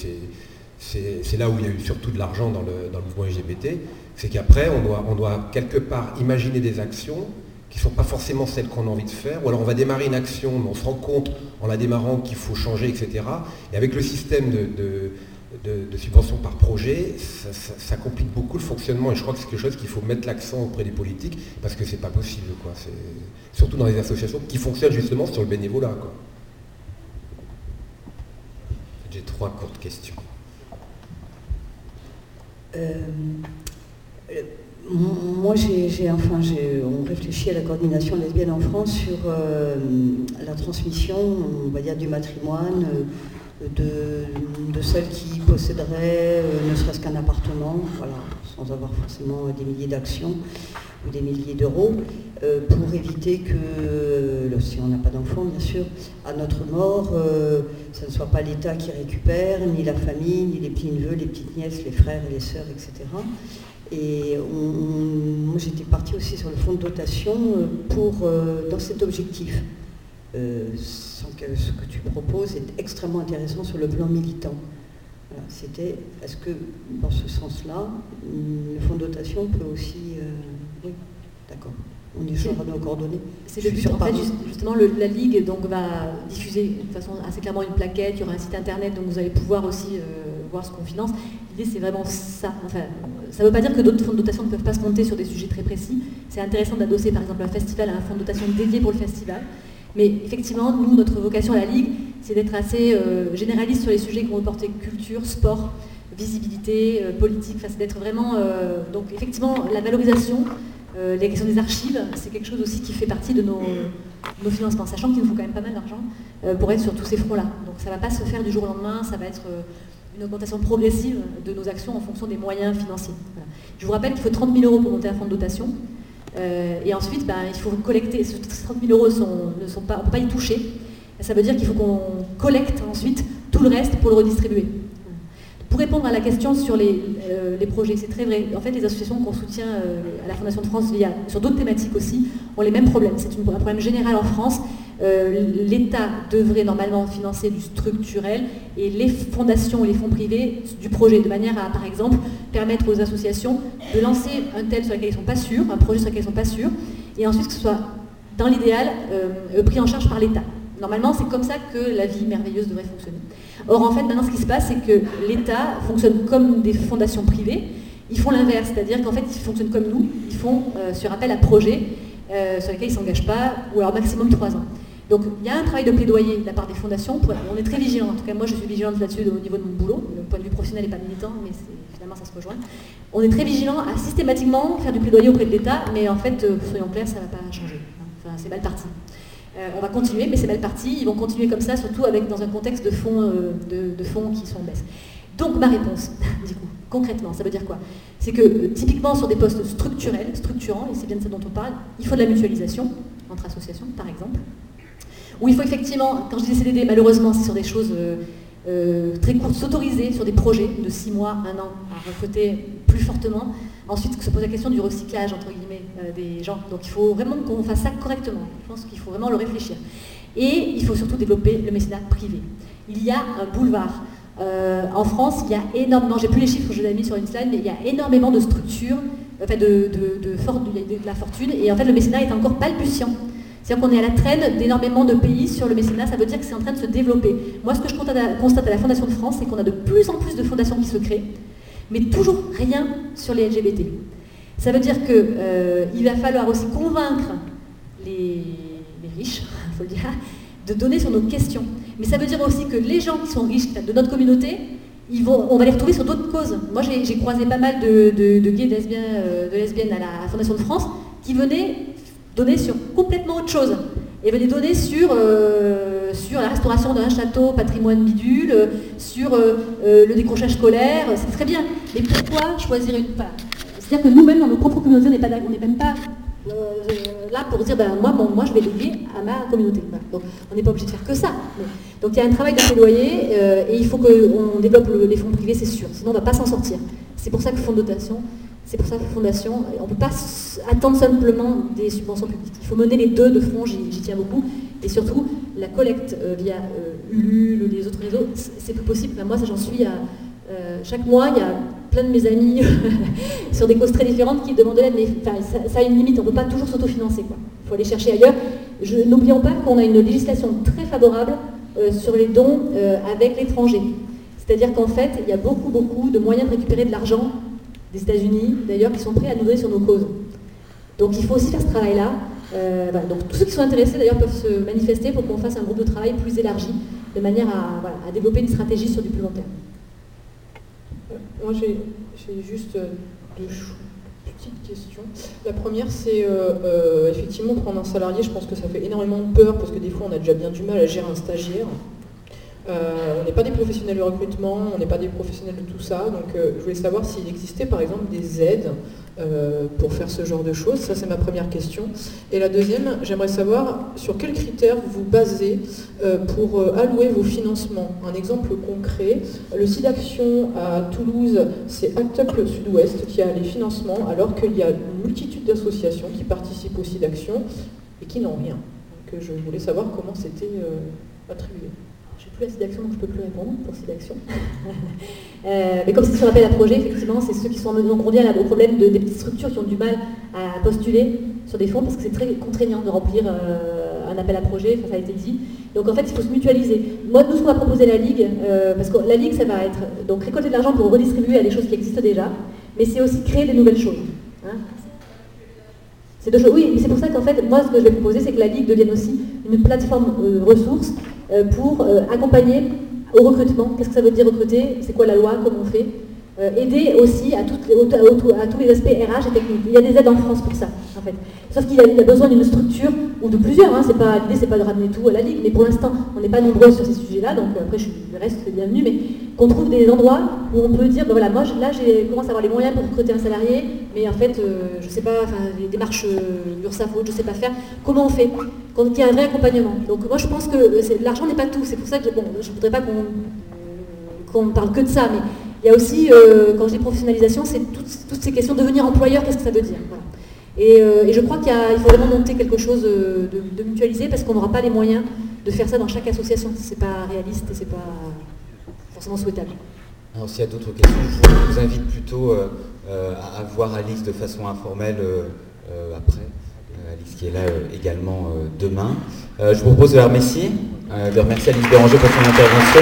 c'est là où il y a eu surtout de l'argent dans le mouvement LGBT, c'est qu'après, on doit quelque part imaginer des actions qui ne sont pas forcément celles qu'on a envie de faire, ou alors on va démarrer une action, mais on se rend compte en la démarrant qu'il faut changer, etc. Et avec le système de subvention par projet, ça complique beaucoup le fonctionnement, et je crois que c'est quelque chose qu'il faut mettre l'accent auprès des politiques, parce que c'est pas possible, quoi. Surtout dans les associations qui fonctionnent justement sur le bénévolat, quoi. J'ai 3 courtes questions. Moi, on réfléchit à la coordination lesbienne en France sur la transmission, on va dire, du matrimoine de celles qui posséderaient ne serait-ce qu'un appartement, voilà, sans avoir forcément des milliers d'actions ou des milliers d'euros, pour éviter que, si on n'a pas d'enfant bien sûr, à notre mort, ce ne soit pas l'État qui récupère, ni la famille, ni les petits-neveux, les petites-nièces, les frères et les sœurs, etc. Et moi j'étais partie aussi sur le fonds de dotation dans cet objectif. Ce que tu proposes est extrêmement intéressant sur le plan militant. Voilà, c'était, est-ce que dans ce sens-là, le fonds de dotation peut aussi... oui, d'accord. On échangera nos coordonnées. C'est le but. En fait, justement, la Ligue donc, va diffuser de façon assez clairement une plaquette, il y aura un site internet, donc vous allez pouvoir aussi voir ce qu'on finance. L'idée, c'est vraiment ça. Enfin, ça ne veut pas dire que d'autres fonds de dotation ne peuvent pas se monter sur des sujets très précis. C'est intéressant d'adosser, par exemple, un festival à un fonds de dotation dédié pour le festival. Mais effectivement, nous, notre vocation à la Ligue, c'est d'être assez généraliste sur les sujets qui vont porter culture, sport, visibilité, politique. Enfin, c'est d'être vraiment... donc, effectivement, la valorisation... la question des archives, c'est quelque chose aussi qui fait partie de nos financements, sachant qu'il nous faut quand même pas mal d'argent pour être sur tous ces fronts-là. Donc ça ne va pas se faire du jour au lendemain, ça va être une augmentation progressive de nos actions en fonction des moyens financiers. Voilà. Je vous rappelle qu'il faut 30 000 € pour monter un fonds de dotation, et ensuite il faut collecter, ces 30 000 € on ne peut pas y toucher, ça veut dire qu'il faut qu'on collecte ensuite tout le reste pour le redistribuer. Pour répondre à la question sur les projets, c'est très vrai. En fait, les associations qu'on soutient à la Fondation de France, sur d'autres thématiques aussi, ont les mêmes problèmes. C'est un problème général en France. L'État devrait normalement financer du structurel et les fondations et les fonds privés du projet, de manière à, par exemple, permettre aux associations de lancer un thème sur lequel ils ne sont pas sûrs, un projet sur lequel ils ne sont pas sûrs, et ensuite que ce soit, dans l'idéal, pris en charge par l'État. Normalement, c'est comme ça que la vie merveilleuse devrait fonctionner. Or, en fait, maintenant, ce qui se passe, c'est que l'État fonctionne comme des fondations privées. Ils font l'inverse, c'est-à-dire qu'en fait, ils fonctionnent comme nous. Ils font sur appel à projet sur lesquels ils ne s'engagent pas, ou alors maximum 3 ans. Donc, il y a un travail de plaidoyer de la part des fondations. On est très vigilants. En tout cas, moi, je suis vigilante là-dessus au niveau de mon boulot. Le point de vue professionnel n'est pas militant, mais finalement, ça se rejoint. On est très vigilants à systématiquement faire du plaidoyer auprès de l'État, mais en fait, soyons clairs, ça ne va pas changer. Enfin, c'est mal parti. On va continuer, mais c'est mal parti. Ils vont continuer comme ça, surtout dans un contexte de fonds qui sont en baisse. Donc ma réponse, du coup, concrètement, ça veut dire quoi? C'est que typiquement sur des postes structurels, structurants, et c'est bien de ça dont on parle, il faut de la mutualisation entre associations, par exemple. Où il faut effectivement, quand je dis CDD, malheureusement, c'est sur des choses très courtes, s'autoriser sur des projets de 6 mois, 1 an, à recruter plus fortement. Ensuite, se pose la question du recyclage, entre guillemets, des gens. Donc il faut vraiment qu'on fasse ça correctement. Je pense qu'il faut vraiment le réfléchir. Et il faut surtout développer le mécénat privé. Il y a un boulevard. En France, il y a énormément, j'ai plus les chiffres, je l'ai mis sur une slide, mais il y a énormément de structures, enfin de la fortune, et en fait le mécénat est encore balbutiant. C'est-à-dire qu'on est à la traîne d'énormément de pays sur le mécénat, ça veut dire que c'est en train de se développer. Moi, ce que je constate à la Fondation de France, c'est qu'on a de plus en plus de fondations qui se créent, mais toujours rien sur les LGBT. Ça veut dire qu'il va falloir aussi convaincre les riches, il faut le dire, de donner sur nos questions. Mais ça veut dire aussi que les gens qui sont riches de notre communauté, on va les retrouver sur d'autres causes. Moi, j'ai croisé pas mal de gays, de lesbiennes à la Fondation de France qui venaient donner sur complètement autre chose. Et venaient donner sur la restauration d'un château, patrimoine bidule, sur le décrochage scolaire, c'est très bien. Mais pourquoi choisir une part? C'est-à-dire que nous-mêmes, dans nos propres communautés, on n'est même pas là pour dire moi je vais léguer à ma communauté. Voilà. Donc on n'est pas obligé de faire que ça. Donc il y a un travail de plaidoyer et il faut qu'on développe les fonds privés, c'est sûr. Sinon on ne va pas s'en sortir. C'est pour ça que fonds de dotation, c'est pour ça que fondation, on ne peut pas attendre simplement des subventions publiques. Il faut mener les deux de front, j'y tiens beaucoup. Et surtout, la collecte via Ulule, les autres réseaux, c'est plus possible. Enfin, moi, ça j'en suis à... chaque mois, il y a plein de mes amis sur des causes très différentes qui demandent de l'aide, mais ça a une limite, on ne peut pas toujours s'autofinancer. Il faut aller chercher ailleurs. N'oublions pas qu'on a une législation très favorable sur les dons avec l'étranger. C'est-à-dire qu'en fait, il y a beaucoup de moyens de récupérer de l'argent des États-Unis, d'ailleurs, qui sont prêts à nous donner sur nos causes. Donc il faut aussi faire ce travail-là. Voilà. Donc tous ceux qui sont intéressés, d'ailleurs, peuvent se manifester pour qu'on fasse un groupe de travail plus élargi, de manière à développer une stratégie sur du plus long terme. Moi, j'ai juste 2 petites questions. La première, c'est effectivement prendre un salarié, je pense que ça fait énormément peur parce que des fois, on a déjà bien du mal à gérer un stagiaire. On n'est pas des professionnels de recrutement, on n'est pas des professionnels de tout ça, donc je voulais savoir s'il existait par exemple des aides pour faire ce genre de choses. Ça, c'est ma première question. Et la deuxième, j'aimerais savoir sur quels critères vous vous basez pour allouer vos financements. Un exemple concret, le site d'action à Toulouse, c'est Act Up le Sud-Ouest qui a les financements, alors qu'il y a une multitude d'associations qui participent au site d'action et qui n'ont rien. Donc je voulais savoir comment c'était attribué. Je n'ai plus la site d'action, donc je ne peux plus répondre pour site d'action. Mais comme c'est sur appel à projet, effectivement, c'est ceux qui sont en mesure. Donc on revient au problème des petites structures qui ont du mal à postuler sur des fonds parce que c'est très contraignant de remplir un appel à projet, ça a été dit. Donc en fait, il faut se mutualiser. Moi, nous, ce qu'on va proposer la Ligue, parce que la Ligue, ça va être donc récolter de l'argent pour redistribuer à des choses qui existent déjà, mais c'est aussi créer des nouvelles choses. Hein. C'est deux choses. Oui, mais c'est pour ça qu'en fait, moi, ce que je vais proposer, c'est que la Ligue devienne aussi une plateforme ressources pour accompagner au recrutement. Qu'est-ce que ça veut dire recruter? C'est quoi la loi? Comment on fait? Aider aussi à tous les aspects RH et techniques. Il y a des aides en France pour ça, en fait. Sauf qu'il y a besoin d'une structure, ou de plusieurs. Hein. L'idée, c'est pas de ramener tout à la Ligue, mais pour l'instant, on n'est pas nombreux sur ces sujets-là, donc après, le reste, c'est bienvenu, mais qu'on trouve des endroits où on peut dire, ben voilà, moi, là, j'ai commencé à avoir les moyens pour recruter un salarié, mais en fait, je sais pas, les démarches URSAF, je sais pas faire. Comment on fait? Quand il y a un vrai accompagnement. Donc moi, je pense que l'argent n'est pas tout. C'est pour ça que, je voudrais pas qu'on parle que de ça, mais il y a aussi, quand je dis professionnalisation, c'est toutes ces questions de devenir employeur, qu'est-ce que ça veut dire, voilà. Et je crois qu'il faut vraiment monter quelque chose de mutualisé parce qu'on n'aura pas les moyens de faire ça dans chaque association. C'est pas réaliste et c'est pas forcément souhaitable. Alors s'il y a d'autres questions, je vous invite plutôt à voir Alix de façon informelle après. Alix qui est là également demain. Je vous propose de la remercier Alix Béranger pour son intervention.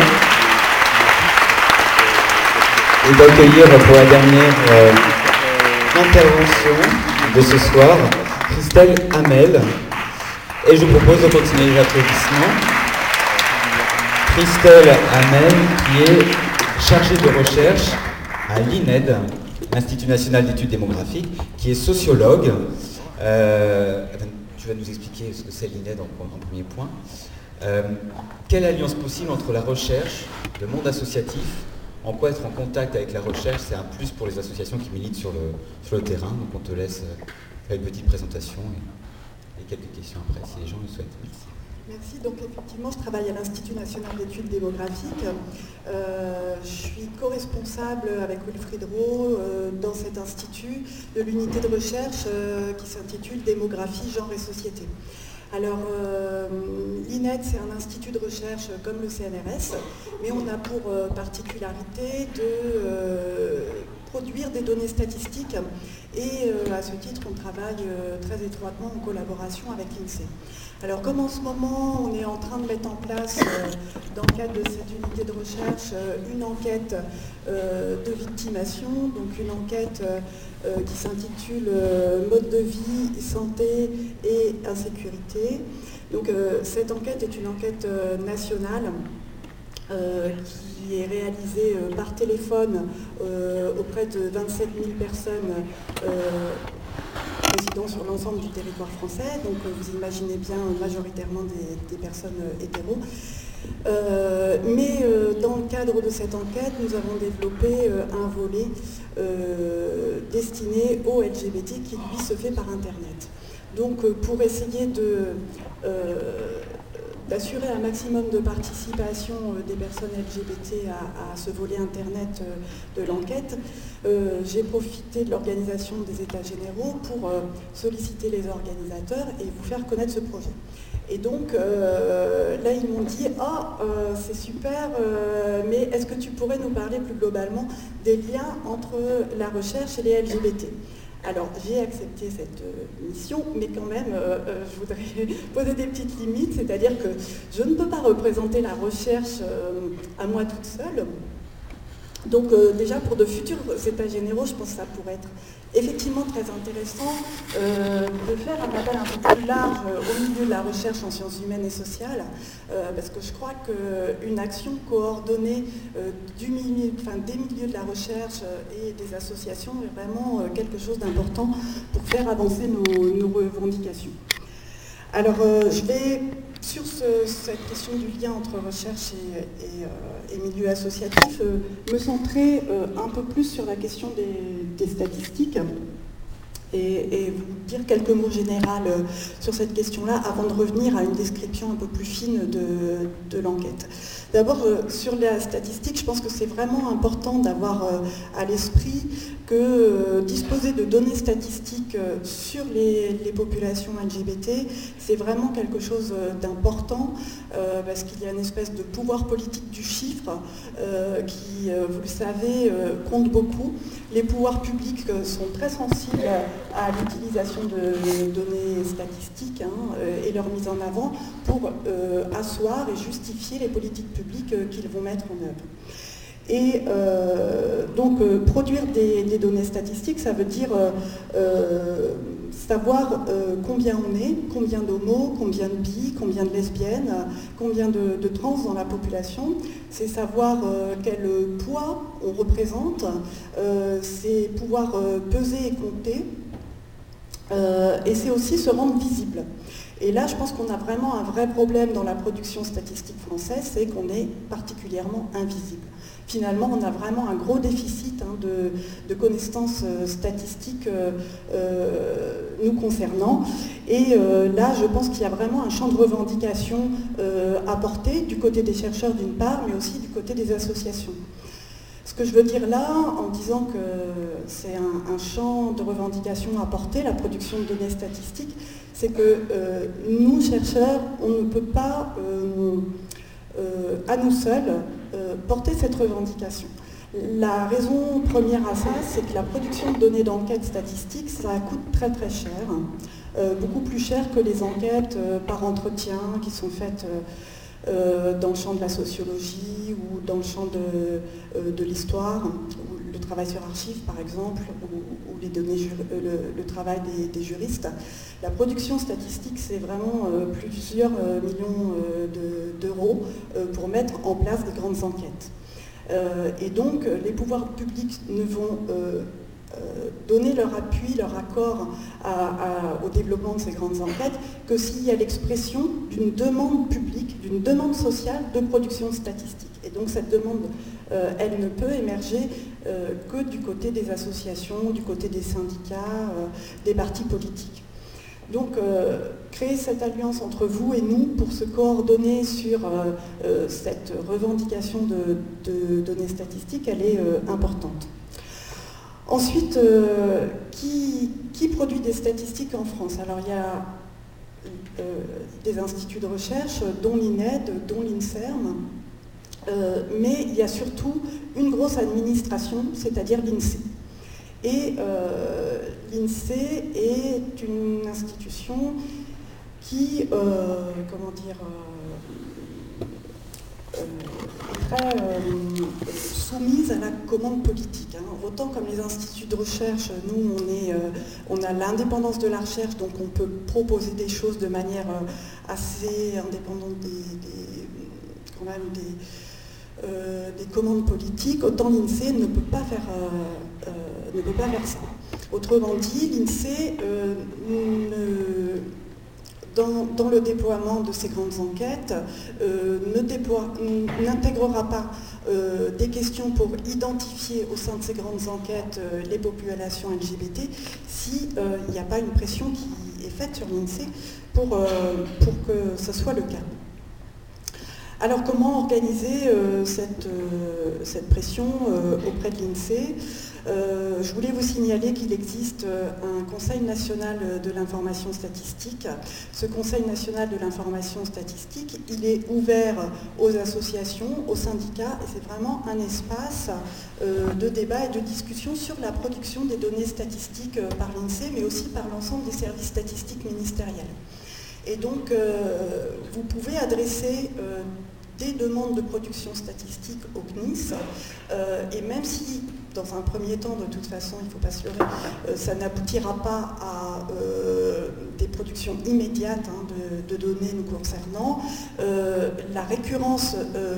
Et d'accueillir pour la dernière intervention de ce soir, Christelle Hamel. Et je vous propose de continuer les applaudissements. Christelle Hamel, qui est chargée de recherche à l'INED, l'Institut National d'Études Démographiques, qui est sociologue. Tu vas nous expliquer ce que c'est l'INED en premier point. Quelle alliance possible entre la recherche, le monde associatif? En quoi être en contact avec la recherche, c'est un plus pour les associations qui militent sur le terrain. Donc on te laisse faire une petite présentation et quelques questions après, si les gens le souhaitent. Merci. Merci. Donc effectivement, je travaille à l'Institut National d'Études Démographiques. Je suis co-responsable avec Wilfried Roux dans cet institut de l'unité de recherche qui s'intitule Démographie, genre et société. Alors, l'INED, c'est un institut de recherche comme le CNRS, mais on a pour particularité de produire des données statistiques et à ce titre, on travaille très étroitement en collaboration avec l'INSEE. Alors, comme en ce moment, on est en train de mettre en place, dans le cadre de cette unité de recherche, une enquête de victimation, donc une enquête qui s'intitule Mode de vie, santé et insécurité. Donc cette enquête est une enquête nationale qui est réalisée par téléphone auprès de 27 000 personnes résidant sur l'ensemble du territoire français. Donc vous imaginez bien majoritairement des personnes hétéros. Mais dans le cadre de cette enquête, nous avons développé un volet destiné aux LGBT qui, lui, se fait par Internet. Donc, pour essayer d'assurer un maximum de participation des personnes LGBT à ce volet Internet de l'enquête, j'ai profité de l'organisation des États généraux pour solliciter les organisateurs et vous faire connaître ce projet. Et donc, là, ils m'ont dit « Ah, c'est super, mais est-ce que tu pourrais nous parler plus globalement des liens entre la recherche et les LGBT ?» Alors, j'ai accepté cette mission, mais quand même, je voudrais poser des petites limites, c'est-à-dire que je ne peux pas représenter la recherche à moi toute seule. Donc, déjà, pour de futurs états généraux, je pense que ça pourrait être effectivement très intéressant de faire un appel un peu plus large au milieu de la recherche en sciences humaines et sociales, parce que je crois qu'une action coordonnée des milieux de la recherche et des associations est vraiment quelque chose d'important pour faire avancer nos revendications. Alors, je vais sur cette question du lien entre recherche et milieu associatif, me centrer un peu plus sur la question des statistiques et vous dire quelques mots généraux sur cette question-là avant de revenir à une description un peu plus fine de l'enquête. D'abord, sur la statistique, je pense que c'est vraiment important d'avoir à l'esprit que disposer de données statistiques sur les populations LGBT, c'est vraiment quelque chose d'important parce qu'il y a une espèce de pouvoir politique du chiffre qui, vous le savez, compte beaucoup. Les pouvoirs publics sont très sensibles à l'utilisation de données statistiques et leur mise en avant pour asseoir et justifier les politiques publiques qu'ils vont mettre en œuvre. Et donc produire des données statistiques, ça veut dire savoir combien on est, combien d'homos, combien de bi, combien de lesbiennes, combien de trans dans la population. C'est savoir quel poids on représente, c'est pouvoir peser et compter, et c'est aussi se rendre visible. Et là, je pense qu'on a vraiment un vrai problème dans la production statistique française, c'est qu'on est particulièrement invisible. Finalement, on a vraiment un gros déficit de connaissances statistiques nous concernant. Et là, je pense qu'il y a vraiment un champ de revendication à porter du côté des chercheurs d'une part, mais aussi du côté des associations. Ce que je veux dire là, en disant que c'est un champ de revendication à porter, la production de données statistiques, c'est que nous, chercheurs, on ne peut pas, à nous seuls, porter cette revendication. La raison première à ça, c'est que la production de données d'enquête statistique, ça coûte très très cher, beaucoup plus cher que les enquêtes par entretien qui sont faites dans le champ de la sociologie ou dans le champ de l'histoire, ou le travail sur archives par exemple, ou les données, le travail des juristes. La production statistique, c'est vraiment plusieurs millions d'euros pour mettre en place des grandes enquêtes. Et donc les pouvoirs publics ne vont donner leur appui, leur accord au développement de ces grandes enquêtes que s'il y a l'expression d'une demande publique, d'une demande sociale de production statistique. Et donc cette demande, elle ne peut émerger que du côté des associations, du côté des syndicats, des partis politiques. Donc créer cette alliance entre vous et nous pour se coordonner sur cette revendication de données statistiques, elle est importante. Ensuite, qui produit des statistiques en France? Alors il y a des instituts de recherche, dont l'INED, dont l'INSERM, mais il y a surtout une grosse administration, c'est-à-dire l'INSEE. Et l'INSEE est une institution qui, très soumise à la commande politique. Autant comme les instituts de recherche, nous on a l'indépendance de la recherche, donc on peut proposer des choses de manière assez indépendante des commandes politiques, autant l'INSEE ne peut pas faire ça. Autrement dit, l'INSEE dans le déploiement de ces grandes enquêtes, n'intégrera pas des questions pour identifier au sein de ces grandes enquêtes les populations LGBT s'il n'y a pas une pression qui est faite sur l'INSEE pour que ce soit le cas. Alors comment organiser cette pression auprès de l'INSEE ? Je voulais vous signaler qu'il existe un Conseil national de l'information statistique. Ce Conseil national de l'information statistique, il est ouvert aux associations, aux syndicats, et c'est vraiment un espace de débat et de discussion sur la production des données statistiques par l'INSEE, mais aussi par l'ensemble des services statistiques ministériels. Et donc, vous pouvez adresser des demandes de production statistique au CNIS, et même si, dans un premier temps, de toute façon, il ne faut pas se leurrer, ça n'aboutira pas à des productions immédiates de données nous concernant, la récurrence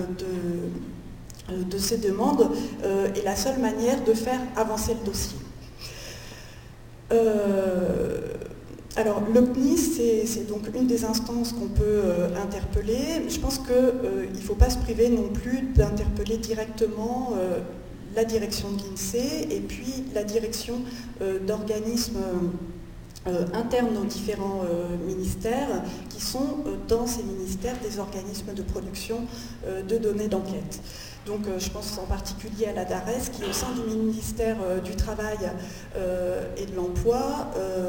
de ces demandes est la seule manière de faire avancer le dossier. Alors, le CNIS, c'est donc une des instances qu'on peut interpeller. Je pense qu'il ne faut pas se priver non plus d'interpeller directement la direction de l'INSEE et puis la direction d'organismes internes aux différents ministères qui sont dans ces ministères des organismes de production de données d'enquête. Donc je pense en particulier à la DARES qui au sein du ministère du Travail et de l'Emploi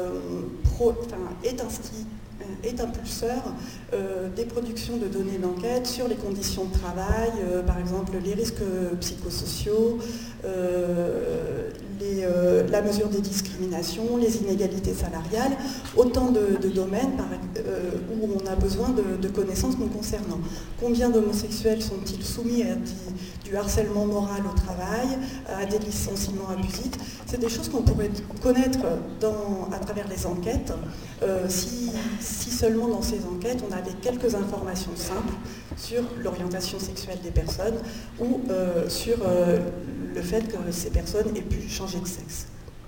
est impulseur des productions de données d'enquête sur les conditions de travail, par exemple les risques psychosociaux, la mesure des discriminations, les inégalités salariales, autant de domaines où on a besoin de connaissances nous concernant. Combien d'homosexuels sont-ils soumis à du harcèlement moral au travail, à des licenciements abusifs? C'est des choses qu'on pourrait connaître à travers les enquêtes, si seulement dans ces enquêtes on avait quelques informations simples sur l'orientation sexuelle des personnes ou sur le fait que ces personnes aient pu changer de sexe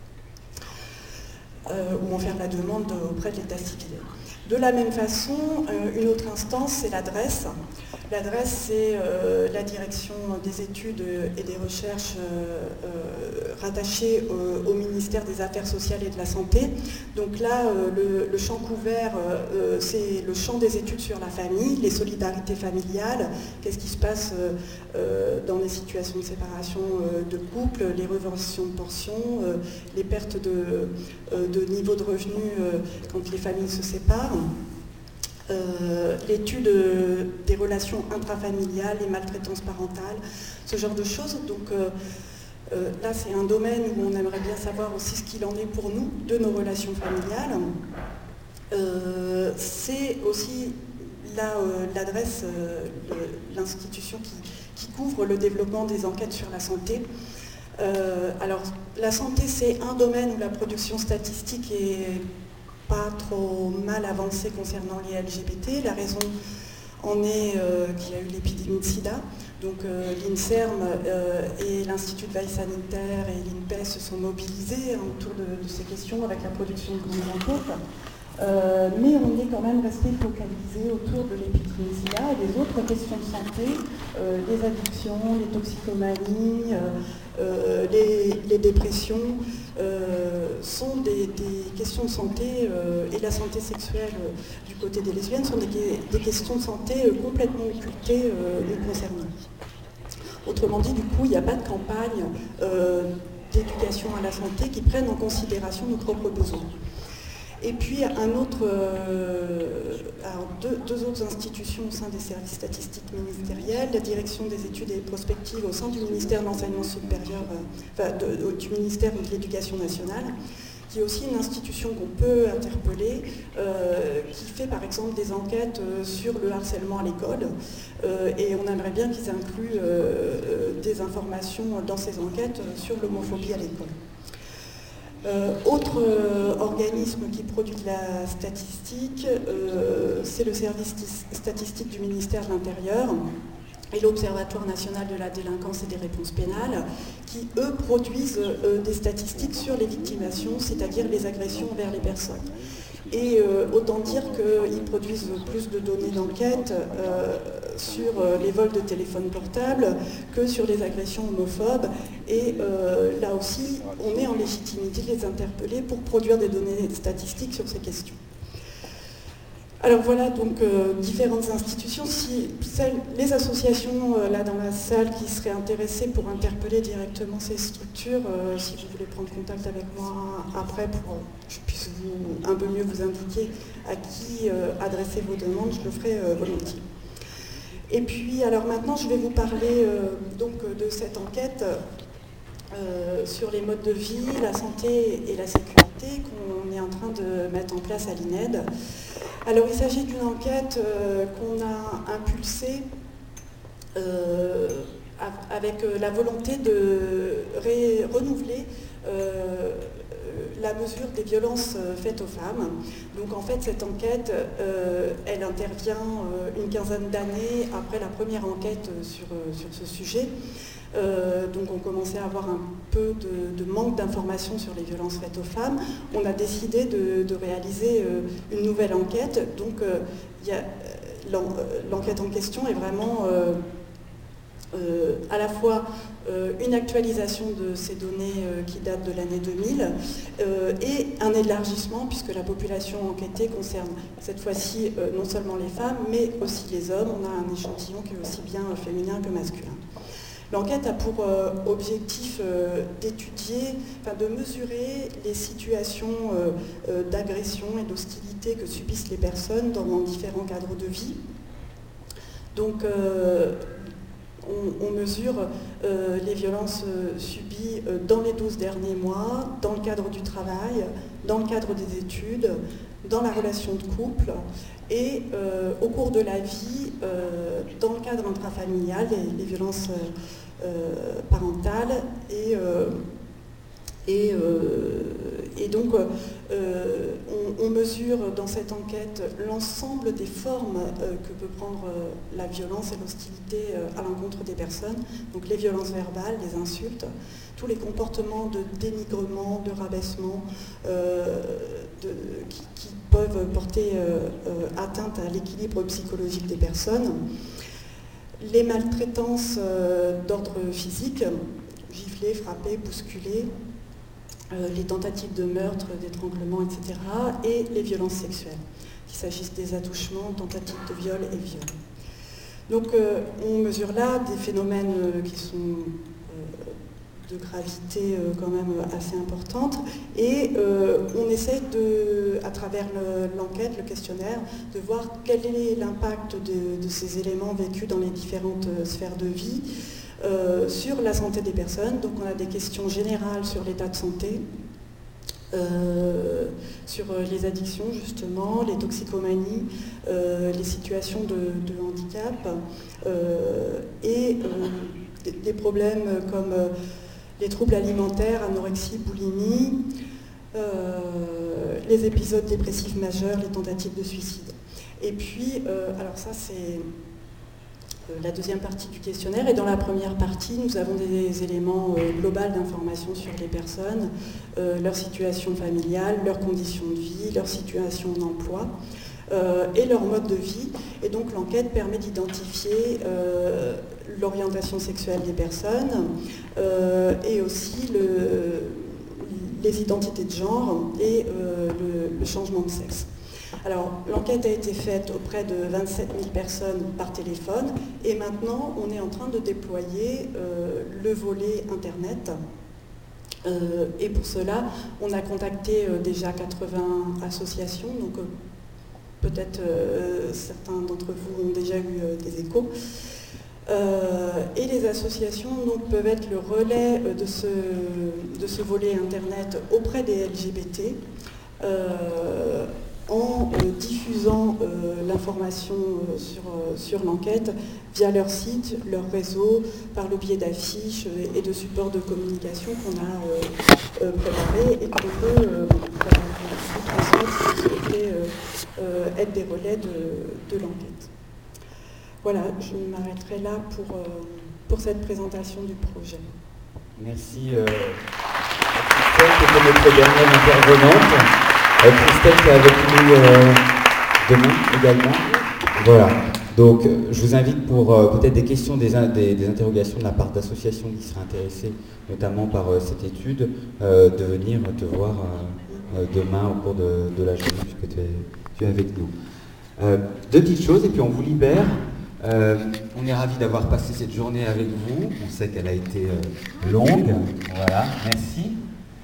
ou en faire la demande auprès de l'état civil. De la même façon, une autre instance, c'est l'adresse. L'adresse, c'est la direction des études et des recherches rattachée au ministère des Affaires sociales et de la Santé. Donc là, le champ couvert, c'est le champ des études sur la famille, les solidarités familiales, qu'est-ce qui se passe dans les situations de séparation de couple, les reversions de pensions, les pertes de niveau de revenus quand les familles se séparent. L'étude des relations intrafamiliales, les maltraitances parentales, ce genre de choses. Donc là, c'est un domaine où on aimerait bien savoir aussi ce qu'il en est pour nous de nos relations familiales. C'est aussi l'adresse, l'institution qui couvre le développement des enquêtes sur la santé. Alors, la santé, c'est un domaine où la production statistique est pas trop mal avancée concernant les LGBT. La raison en est qu'il y a eu l'épidémie de sida. Donc l'INSERM et l'Institut de veille sanitaire et l'INPES se sont mobilisés autour de ces questions avec la production de grandes enquêtes. Mais on est quand même resté focalisé autour de l'épidémie de sida et des autres questions de santé, les addictions, les toxicomanies, les dépressions, sont des questions de santé et la santé sexuelle du côté des lesbiennes sont des questions de santé complètement occultées nous concernant. Autrement dit, du coup, il n'y a pas de campagne d'éducation à la santé qui prenne en considération nos propres besoins. Et puis deux autres institutions au sein des services statistiques ministériels, la direction des études et prospectives au sein du ministère de l'enseignement supérieur, du ministère de l'Éducation nationale, qui est aussi une institution qu'on peut interpeller, qui fait par exemple des enquêtes sur le harcèlement à l'école, et on aimerait bien qu'ils incluent des informations dans ces enquêtes sur l'homophobie à l'école. Autre organisme qui produit de la statistique, c'est le service statistique du ministère de l'Intérieur et l'Observatoire national de la délinquance et des réponses pénales, qui, eux, produisent des statistiques sur les victimations, c'est-à-dire les agressions envers les personnes. Et autant dire qu'ils produisent plus de données d'enquête sur les vols de téléphones portables que sur les agressions homophobes. Et là aussi, on est en légitimité de les interpeller pour produire des données statistiques sur ces questions. Alors voilà donc différentes institutions. Les associations là dans la salle qui seraient intéressées pour interpeller directement ces structures, si vous voulez prendre contact avec moi après pour que je puisse un peu mieux vous indiquer à qui adresser vos demandes, je le ferai volontiers. Et puis alors maintenant je vais vous parler donc de cette enquête sur les modes de vie, la santé et la sécurité qu'on est en train de mettre en place à l'INED. Alors il s'agit d'une enquête qu'on a impulsée avec la volonté de renouveler la mesure des violences faites aux femmes. Donc en fait, cette enquête, elle intervient une quinzaine d'années après la première enquête sur ce sujet. Donc on commençait à avoir un peu de manque d'informations sur les violences faites aux femmes. On a décidé de réaliser une nouvelle enquête. Donc l'enquête en question est vraiment à la fois une actualisation de ces données qui datent de l'année 2000 et un élargissement, puisque la population enquêtée concerne cette fois-ci non seulement les femmes, mais aussi les hommes. On a un échantillon qui est aussi bien féminin que masculin. L'enquête a pour objectif d'étudier, de mesurer les situations d'agression et d'hostilité que subissent les personnes dans différents cadres de vie. Donc, on mesure les violences subies dans les 12 derniers mois, dans le cadre du travail, dans le cadre des études, dans la relation de couple et au cours de la vie, dans le cadre intrafamilial, les violences parentales et donc on mesure dans cette enquête l'ensemble des formes que peut prendre la violence et l'hostilité à l'encontre des personnes, donc les violences verbales, les insultes, tous les comportements de dénigrement, de rabaissement qui peuvent porter atteinte à l'équilibre psychologique des personnes, les maltraitances d'ordre physique, gifler, frapper, bousculer, les tentatives de meurtre, d'étranglement, etc. et les violences sexuelles, qu'il s'agisse des attouchements, tentatives de viol et viols. Donc on mesure là des phénomènes qui sont de gravité quand même assez importante et on essaie à travers l'enquête, le questionnaire, de voir quel est l'impact de ces éléments vécus dans les différentes sphères de vie sur la santé des personnes. Donc on a des questions générales sur l'état de santé, sur les addictions justement, les toxicomanies, les situations de handicap et des problèmes comme les troubles alimentaires, anorexie, boulimie, les épisodes dépressifs majeurs, les tentatives de suicide. Et puis, alors ça c'est la deuxième partie du questionnaire, et dans la première partie, nous avons des éléments globaux d'information sur les personnes, leur situation familiale, leurs conditions de vie, leur situation d'emploi et leur mode de vie. Et donc l'enquête permet d'identifier l'orientation sexuelle des personnes et aussi les identités de genre et le changement de sexe. Alors, l'enquête a été faite auprès de 27 000 personnes par téléphone et maintenant, on est en train de déployer le volet Internet. Et pour cela, on a contacté déjà 80 associations, donc peut-être certains d'entre vous ont déjà eu des échos. Et les associations donc, peuvent être le relais de ce volet Internet auprès des LGBT. En diffusant l'information sur l'enquête via leur site, leur réseau, par le biais d'affiches et de supports de communication qu'on a préparés et qu'on peut transmettre si vous souhaitez être des relais de l'enquête. Voilà, je m'arrêterai là pour cette présentation du projet. Merci Christelle, qui était notre dernière intervenante. Christelle qui est avec nous demain également. Voilà. Donc je vous invite pour peut-être des questions, des interrogations de la part d'associations qui seraient intéressées notamment par cette étude, de venir te voir demain au cours de la journée puisque tu es avec nous. Deux petites choses et puis on vous libère. On est ravis d'avoir passé cette journée avec vous. On sait qu'elle a été longue. Voilà, merci.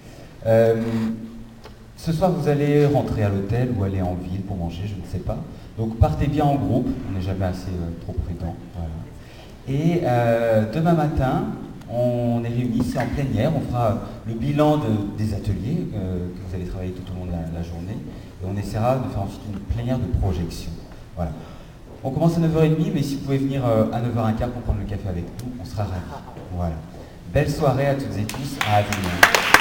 Ce soir, vous allez rentrer à l'hôtel ou aller en ville pour manger, je ne sais pas. Donc partez bien en groupe, on n'est jamais assez trop prudent. Voilà. Et demain matin, on est réunis, c'est en plénière, on fera le bilan des ateliers que vous allez travailler tout au long de la journée. Et on essaiera de faire ensuite une plénière de projection. Voilà. On commence à 9h30, mais si vous pouvez venir à 9h15 pour prendre le café avec nous, on sera ravis. Voilà. Belle soirée à toutes et tous, à Avignon.